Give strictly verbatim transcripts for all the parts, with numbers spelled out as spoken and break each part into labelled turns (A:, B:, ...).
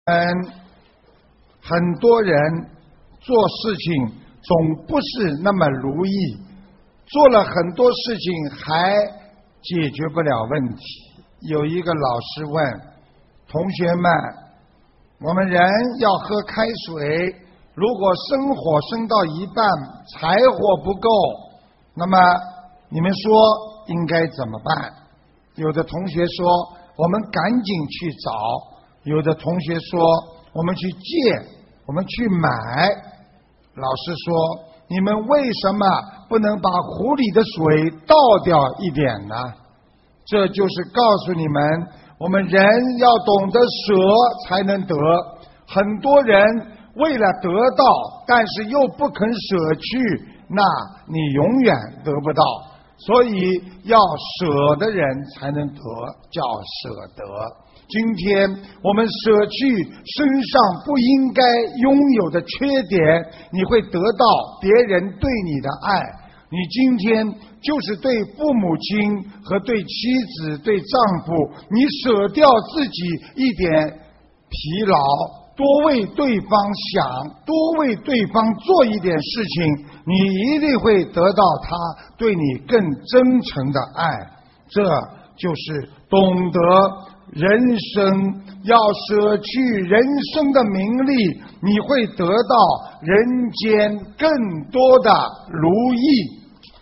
A: 嗯，很多人做事情总不是那么如意，做了很多事情还解决不了问题。有一个老师问同学们，我们人要喝开水，如果生火生到一半柴火不够，那么你们说应该怎么办？有的同学说我们赶紧去找，有的同学说我们去借，我们去买。老师说你们为什么不能把壶里的水倒掉一点呢？这就是告诉你们，我们人要懂得舍才能得。很多人为了得到，但是又不肯舍去，那你永远得不到。所以要舍的人才能得，叫舍得。今天我们舍去身上不应该拥有的缺点，你会得到别人对你的爱。你今天就是对父母亲和对妻子对丈夫，你舍掉自己一点疲劳，多为对方想，多为对方做一点事情，你一定会得到他对你更真诚的爱。这就是懂得人生，要舍去人生的名利，你会得到人间更多的如意。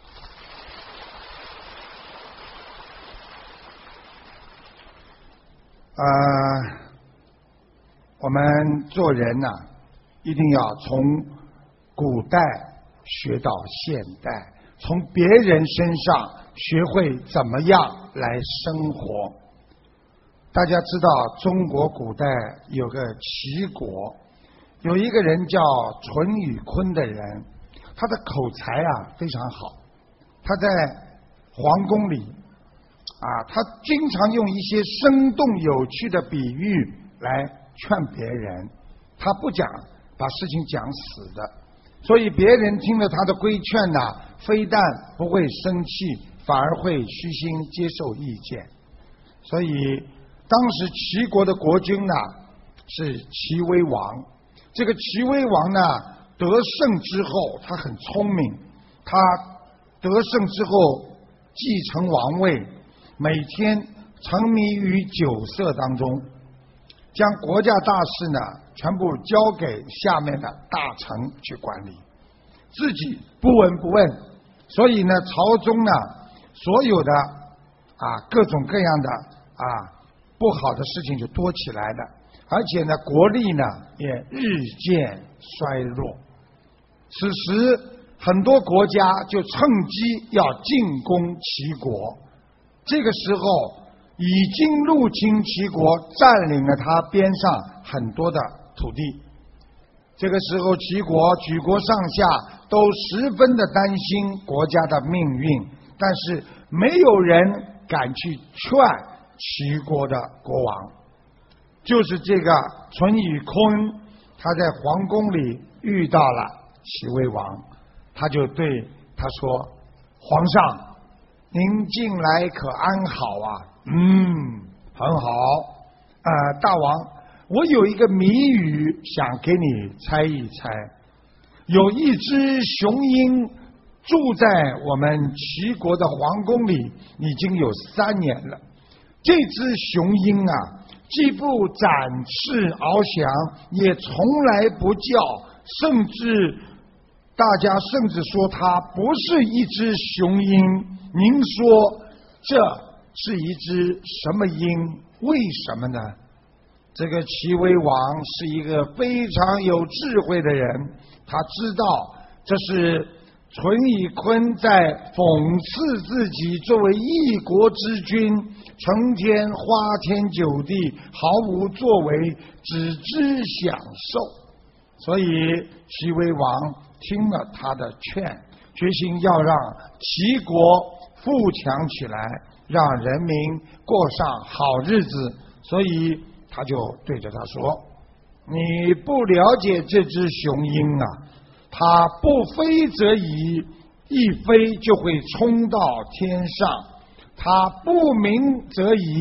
A: 呃我们做人呐、啊，一定要从古代学到现代，从别人身上学会怎么样来生活。大家知道中国古代有个齐国，有一个人叫淳于髡的人，他的口才啊非常好，他在皇宫里啊，他经常用一些生动有趣的比喻来劝别人，他不讲把事情讲死的，所以别人听了他的规劝呢、啊，非但不会生气，反而会虚心接受意见。所以当时齐国的国君呢是齐威王，这个齐威王呢得胜之后，他很聪明，他得胜之后继承王位，每天沉迷于酒色当中，将国家大事呢全部交给下面的大臣去管理，自己不闻不问。所以呢，朝中呢所有的啊各种各样的啊不好的事情就多起来了，而且呢国力呢也日渐衰弱。此时很多国家就趁机要进攻齐国，这个时候已经入侵齐国，占领了他边上很多的土地。这个时候齐国举国上下都十分的担心国家的命运，但是没有人敢去劝齐国的国王。就是这个淳于髡，他在皇宫里遇到了齐威王，他就对他说，皇上您近来可安好啊？嗯，很好。呃，大王，我有一个谜语想给你猜一猜。有一只雄鹰住在我们齐国的皇宫里已经有三年了，这只雄鹰啊既不展翅翱翔，也从来不叫，甚至大家甚至说它不是一只雄鹰。您说这是一只什么鹰？为什么呢？这个齐威王是一个非常有智慧的人，他知道这是淳于髡在讽刺自己作为一国之君，成天花天酒地，毫无作为，只知享受。所以齐威王听了他的劝，决心要让齐国富强起来，让人民过上好日子。所以他就对着他说，你不了解这只雄鹰啊，它不飞则已，一飞就会冲到天上，它不鸣则已，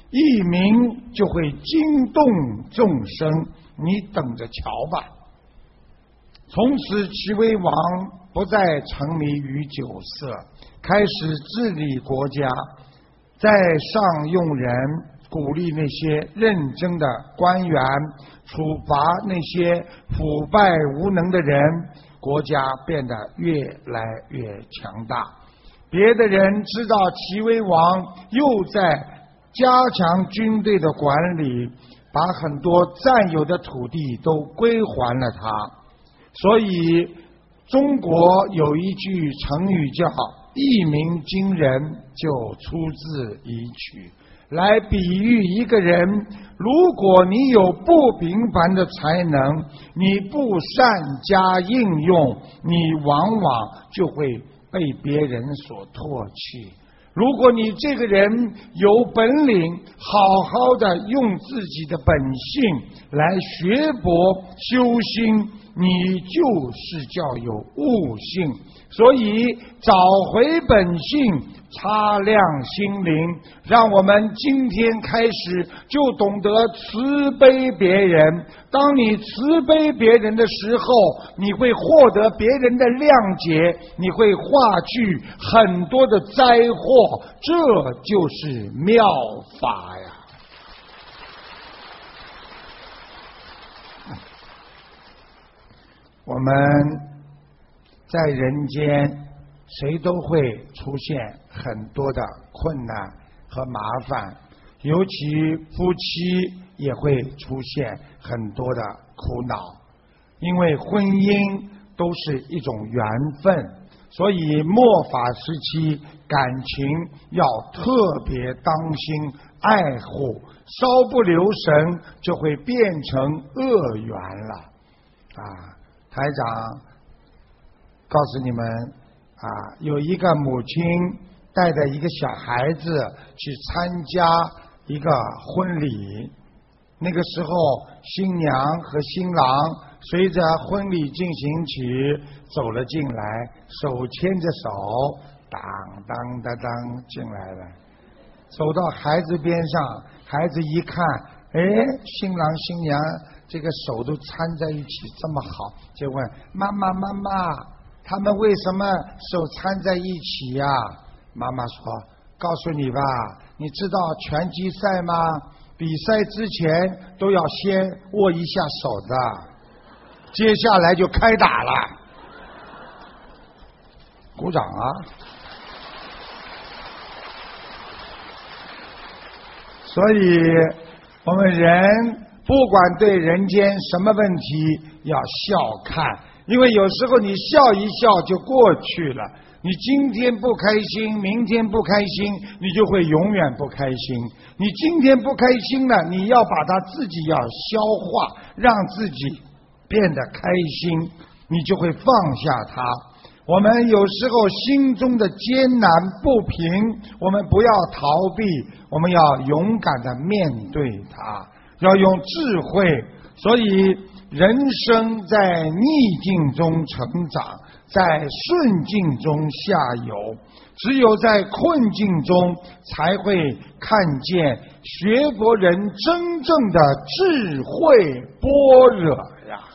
A: 一鸣就会惊动众生，你等着瞧吧。从此齐威王不再沉迷于酒色，开始治理国家，在上用人，鼓励那些认真的官员，处罚那些腐败无能的人，国家变得越来越强大。别的人知道齐威王又在加强军队的管理，把很多占有的土地都归还了他。所以中国有一句成语叫一鸣惊人，就出自一曲，来比喻一个人，如果你有不平凡的才能，你不善加应用，你往往就会被别人所唾弃。如果你这个人有本领，好好的用自己的本性来学博修心，你就是叫有悟性。所以找回本性，擦亮心灵，让我们今天开始就懂得慈悲别人。当你慈悲别人的时候，你会获得别人的谅解，你会化去很多的灾祸，这就是妙法呀。我们在人间谁都会出现很多的困难和麻烦，尤其夫妻也会出现很多的苦恼，因为婚姻都是一种缘分，所以末法时期感情要特别当心爱护，稍不留神就会变成恶缘了啊！台长告诉你们啊，有一个母亲带着一个小孩子去参加一个婚礼，那个时候新娘和新郎随着婚礼进行曲走了进来，手牵着手，当当当当进来了，走到孩子边上，孩子一看，哎，新郎新娘这个手都搀在一起这么好，就问妈妈妈妈，他们为什么手搀在一起呀？妈妈说，告诉你吧，你知道拳击赛吗？比赛之前都要先握一下手的，接下来就开打了。鼓掌啊！所以我们人不管对人间什么问题要笑看，因为有时候你笑一笑就过去了，你今天不开心，明天不开心，你就会永远不开心。你今天不开心了，你要把它自己要消化，让自己变得开心，你就会放下它。我们有时候心中的艰难不平，我们不要逃避，我们要勇敢的面对它，要用智慧。所以人生在逆境中成长，在顺境中下游，只有在困境中才会看见学佛人真正的智慧般若呀。